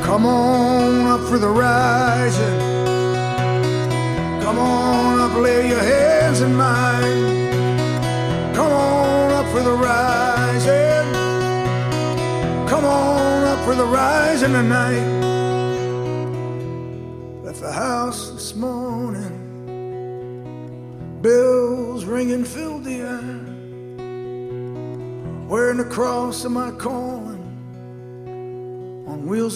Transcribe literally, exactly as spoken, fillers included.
Come on up for the rising. Come on up, lay your hands in mine. Come on up for the rising. Come on up for the rising tonight. Left the house this morning, bells ringing filled the air, wearing the cross of my calling on wheels.